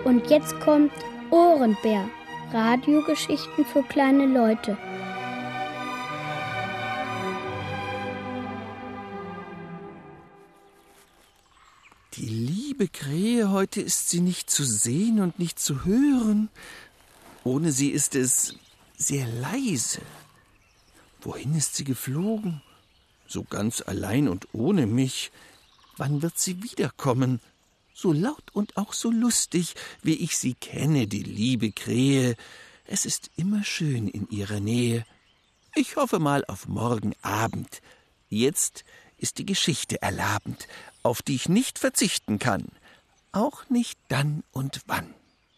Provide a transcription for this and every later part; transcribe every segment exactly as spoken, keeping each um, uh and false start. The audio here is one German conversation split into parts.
Und jetzt kommt Ohrenbär. Radiogeschichten für kleine Leute. Die liebe Krähe, heute ist sie nicht zu sehen und nicht zu hören. Ohne sie ist es sehr leise. Wohin ist sie geflogen? So ganz allein und ohne mich. Wann wird sie wiederkommen? So laut und auch so lustig, wie ich sie kenne, die liebe Krähe. Es ist immer schön in ihrer Nähe. Ich hoffe mal auf morgen Abend. Jetzt ist die Geschichte erlabend, auf die ich nicht verzichten kann. Auch nicht dann und wann.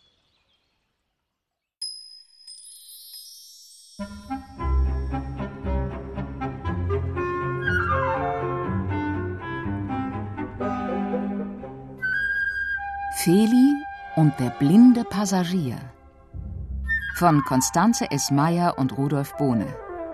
Feli und der blinde Passagier von Constanze S. Meyer und Rudolf Bohne.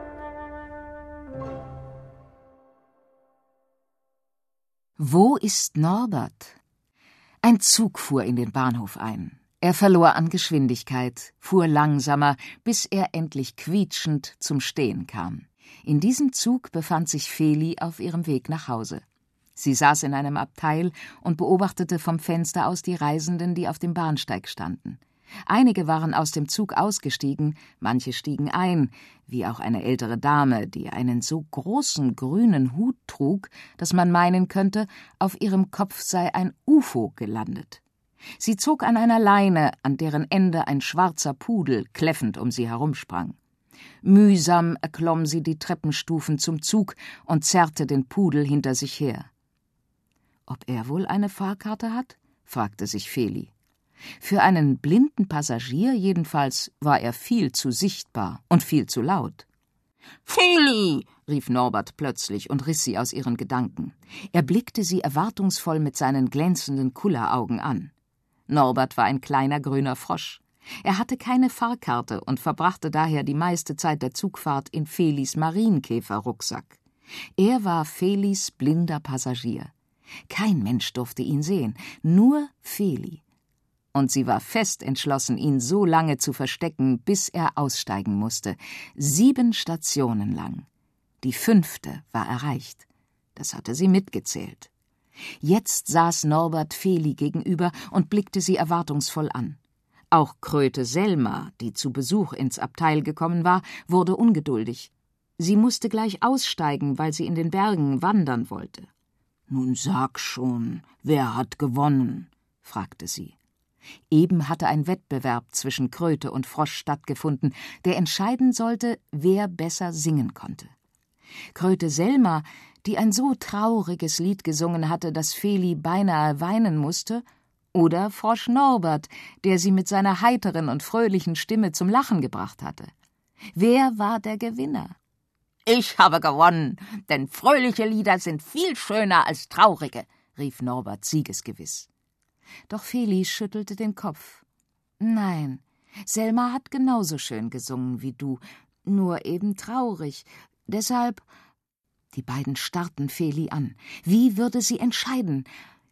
Wo ist Norbert? Ein Zug fuhr in den Bahnhof ein. Er verlor an Geschwindigkeit, fuhr langsamer, bis er endlich quietschend zum Stehen kam. In diesem Zug befand sich Feli auf ihrem Weg nach Hause. Sie saß in einem Abteil und beobachtete vom Fenster aus die Reisenden, die auf dem Bahnsteig standen. Einige waren aus dem Zug ausgestiegen, manche stiegen ein, wie auch eine ältere Dame, die einen so großen grünen Hut trug, dass man meinen könnte, auf ihrem Kopf sei ein U F O gelandet. Sie zog an einer Leine, an deren Ende ein schwarzer Pudel kläffend um sie herumsprang. Mühsam erklomm sie die Treppenstufen zum Zug und zerrte den Pudel hinter sich her. »Ob er wohl eine Fahrkarte hat?« fragte sich Feli. Für einen blinden Passagier jedenfalls war er viel zu sichtbar und viel zu laut. »Feli!« rief Norbert plötzlich und riss sie aus ihren Gedanken. Er blickte sie erwartungsvoll mit seinen glänzenden Kulleraugen an. Norbert war ein kleiner grüner Frosch. Er hatte keine Fahrkarte und verbrachte daher die meiste Zeit der Zugfahrt in Felis Marienkäferrucksack. Er war Felis blinder Passagier. Kein Mensch durfte ihn sehen, nur Feli. Und sie war fest entschlossen, ihn so lange zu verstecken, bis er aussteigen musste. Sieben Stationen lang. Die fünfte war erreicht. Das hatte sie mitgezählt. Jetzt saß Norbert Feli gegenüber und blickte sie erwartungsvoll an. Auch Kröte Selma, die zu Besuch ins Abteil gekommen war, wurde ungeduldig. Sie musste gleich aussteigen, weil sie in den Bergen wandern wollte. »Nun sag schon, wer hat gewonnen?« fragte sie. Eben hatte ein Wettbewerb zwischen Kröte und Frosch stattgefunden, der entscheiden sollte, wer besser singen konnte. Kröte Selma, die ein so trauriges Lied gesungen hatte, dass Feli beinahe weinen musste, oder Frosch Norbert, der sie mit seiner heiteren und fröhlichen Stimme zum Lachen gebracht hatte. Wer war der Gewinner? »Ich habe gewonnen, denn fröhliche Lieder sind viel schöner als traurige«, rief Norbert siegesgewiss. Doch Feli schüttelte den Kopf. »Nein, Selma hat genauso schön gesungen wie du, nur eben traurig. Deshalb...« Die beiden starrten Feli an. Wie würde sie entscheiden?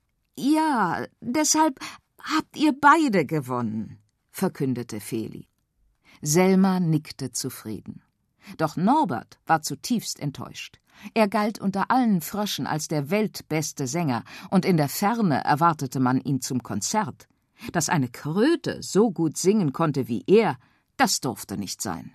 »Ja, deshalb habt ihr beide gewonnen«, verkündete Feli. Selma nickte zufrieden. Doch Norbert war zutiefst enttäuscht. Er galt unter allen Fröschen als der weltbeste Sänger, und in der Ferne erwartete man ihn zum Konzert. Dass eine Kröte so gut singen konnte wie er, das durfte nicht sein.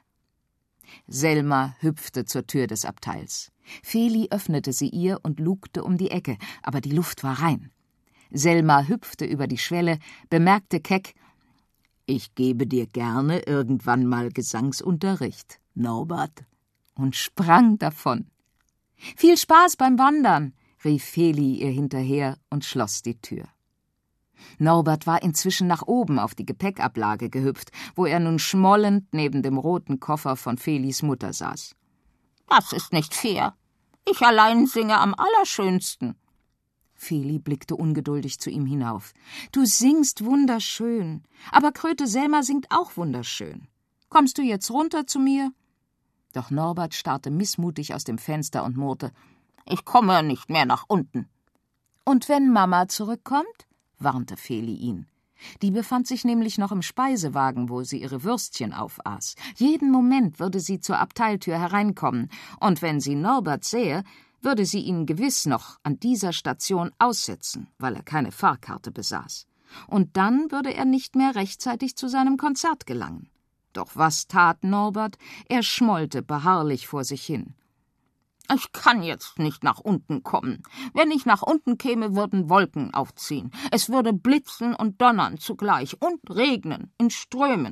Selma hüpfte zur Tür des Abteils. Feli öffnete sie ihr und lugte um die Ecke, aber die Luft war rein. Selma hüpfte über die Schwelle, bemerkte keck: »Ich gebe dir gerne irgendwann mal Gesangsunterricht, Norbert«, und sprang davon. »Viel Spaß beim Wandern«, rief Feli ihr hinterher und schloss die Tür. Norbert war inzwischen nach oben auf die Gepäckablage gehüpft, wo er nun schmollend neben dem roten Koffer von Felis Mutter saß. »Das ist nicht fair. Ich allein singe am allerschönsten.« Feli blickte ungeduldig zu ihm hinauf. »Du singst wunderschön, aber Kröte Selma singt auch wunderschön. Kommst du jetzt runter zu mir?« Doch Norbert starrte missmutig aus dem Fenster und murrte: »Ich komme nicht mehr nach unten.« »Und wenn Mama zurückkommt?« warnte Feli ihn. Die befand sich nämlich noch im Speisewagen, wo sie ihre Würstchen aufaß. Jeden Moment würde sie zur Abteiltür hereinkommen, und wenn sie Norbert sähe, würde sie ihn gewiss noch an dieser Station aussetzen, weil er keine Fahrkarte besaß. Und dann würde er nicht mehr rechtzeitig zu seinem Konzert gelangen. Doch was tat Norbert? Er schmollte beharrlich vor sich hin. »Ich kann jetzt nicht nach unten kommen. Wenn ich nach unten käme, würden Wolken aufziehen. Es würde blitzen und donnern zugleich und regnen in Strömen.«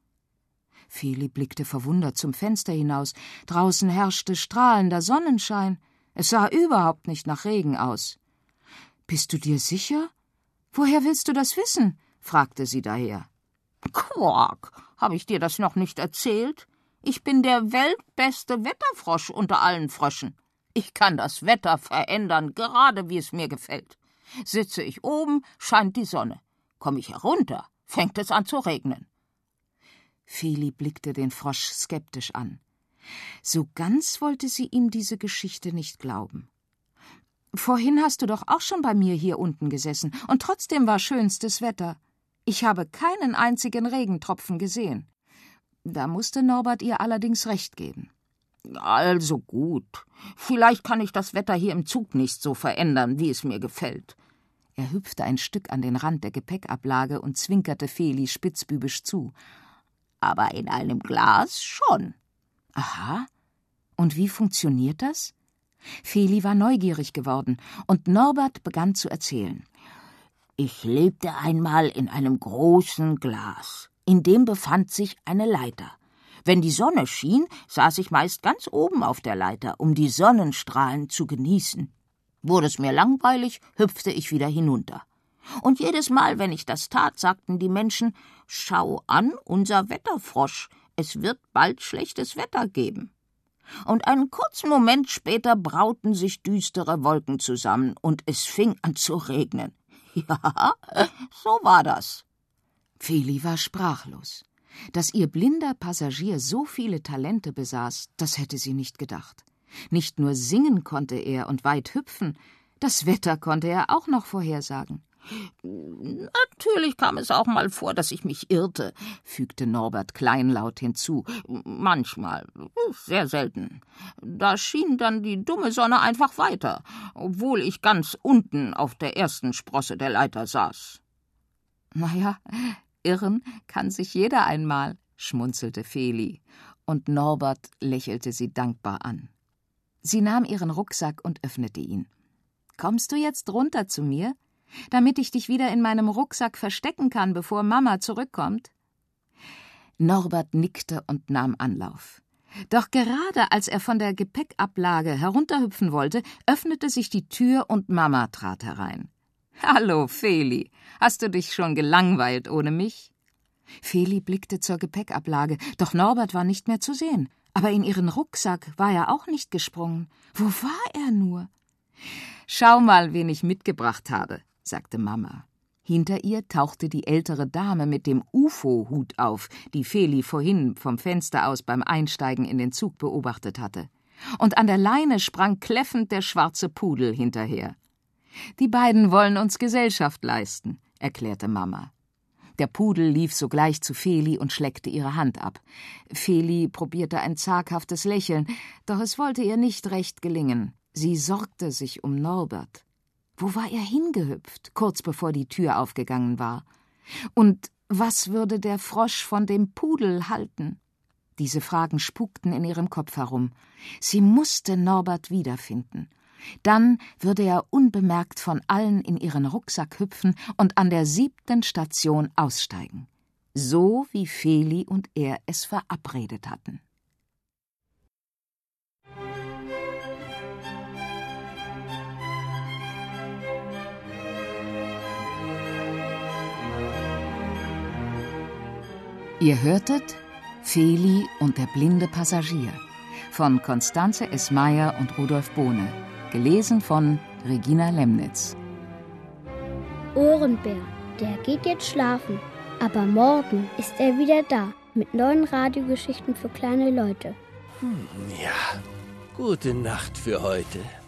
Feli blickte verwundert zum Fenster hinaus. Draußen herrschte strahlender Sonnenschein. Es sah überhaupt nicht nach Regen aus. »Bist du dir sicher? Woher willst du das wissen?« fragte sie daher. »Quark, habe ich dir das noch nicht erzählt? Ich bin der weltbeste Wetterfrosch unter allen Fröschen. Ich kann das Wetter verändern, gerade wie es mir gefällt. Sitze ich oben, scheint die Sonne. Komme ich herunter, fängt es an zu regnen.« Feli blickte den Frosch skeptisch an. So ganz wollte sie ihm diese Geschichte nicht glauben. »Vorhin hast du doch auch schon bei mir hier unten gesessen, und trotzdem war schönstes Wetter. Ich habe keinen einzigen Regentropfen gesehen.« Da musste Norbert ihr allerdings recht geben. »Also gut. Vielleicht kann ich das Wetter hier im Zug nicht so verändern, wie es mir gefällt.« Er hüpfte ein Stück an den Rand der Gepäckablage und zwinkerte Feli spitzbübisch zu. »Aber in einem Glas schon.« »Aha. Und wie funktioniert das?« Feli war neugierig geworden, und Norbert begann zu erzählen. »Ich lebte einmal in einem großen Glas. In dem befand sich eine Leiter. Wenn die Sonne schien, saß ich meist ganz oben auf der Leiter, um die Sonnenstrahlen zu genießen. Wurde es mir langweilig, hüpfte ich wieder hinunter. Und jedes Mal, wenn ich das tat, sagten die Menschen, »Schau an, unser Wetterfrosch, es wird bald schlechtes Wetter geben.« Und einen kurzen Moment später brauten sich düstere Wolken zusammen, und es fing an zu regnen. Ja, so war das.« Feli war sprachlos. Dass ihr blinder Passagier so viele Talente besaß, das hätte sie nicht gedacht. Nicht nur singen konnte er und weit hüpfen, das Wetter konnte er auch noch vorhersagen. »Natürlich kam es auch mal vor, dass ich mich irrte«, fügte Norbert kleinlaut hinzu. »Manchmal, sehr selten. Da schien dann die dumme Sonne einfach weiter, obwohl ich ganz unten auf der ersten Sprosse der Leiter saß.« »Na ja, irren kann sich jeder einmal«, schmunzelte Feli, und Norbert lächelte sie dankbar an. Sie nahm ihren Rucksack und öffnete ihn. »Kommst du jetzt runter zu mir, damit ich dich wieder in meinem Rucksack verstecken kann, bevor Mama zurückkommt?« Norbert nickte und nahm Anlauf. Doch gerade als er von der Gepäckablage herunterhüpfen wollte, öffnete sich die Tür und Mama trat herein. »Hallo, Feli, hast du dich schon gelangweilt ohne mich?« Feli blickte zur Gepäckablage, doch Norbert war nicht mehr zu sehen. Aber in ihren Rucksack war er auch nicht gesprungen. Wo war er nur? »Schau mal, wen ich mitgebracht habe«, sagte Mama. Hinter ihr tauchte die ältere Dame mit dem U F O-Hut auf, die Feli vorhin vom Fenster aus beim Einsteigen in den Zug beobachtet hatte. Und an der Leine sprang kläffend der schwarze Pudel hinterher. »Die beiden wollen uns Gesellschaft leisten«, erklärte Mama. Der Pudel lief sogleich zu Feli und schleckte ihre Hand ab. Feli probierte ein zaghaftes Lächeln, doch es wollte ihr nicht recht gelingen. Sie sorgte sich um Norbert. Wo war er hingehüpft, kurz bevor die Tür aufgegangen war? Und was würde der Frosch von dem Pudel halten? Diese Fragen spukten in ihrem Kopf herum. Sie musste Norbert wiederfinden. Dann würde er unbemerkt von allen in ihren Rucksack hüpfen und an der siebten Station aussteigen. So wie Feli und er es verabredet hatten. Ihr hörtet Feli und der blinde Passagier von Constanze S. Meyer und Rudolf Bohne, gelesen von Regina Lemnitz. Ohrenbär, der geht jetzt schlafen, aber morgen ist er wieder da mit neuen Radiogeschichten für kleine Leute. Hm, ja, gute Nacht für heute.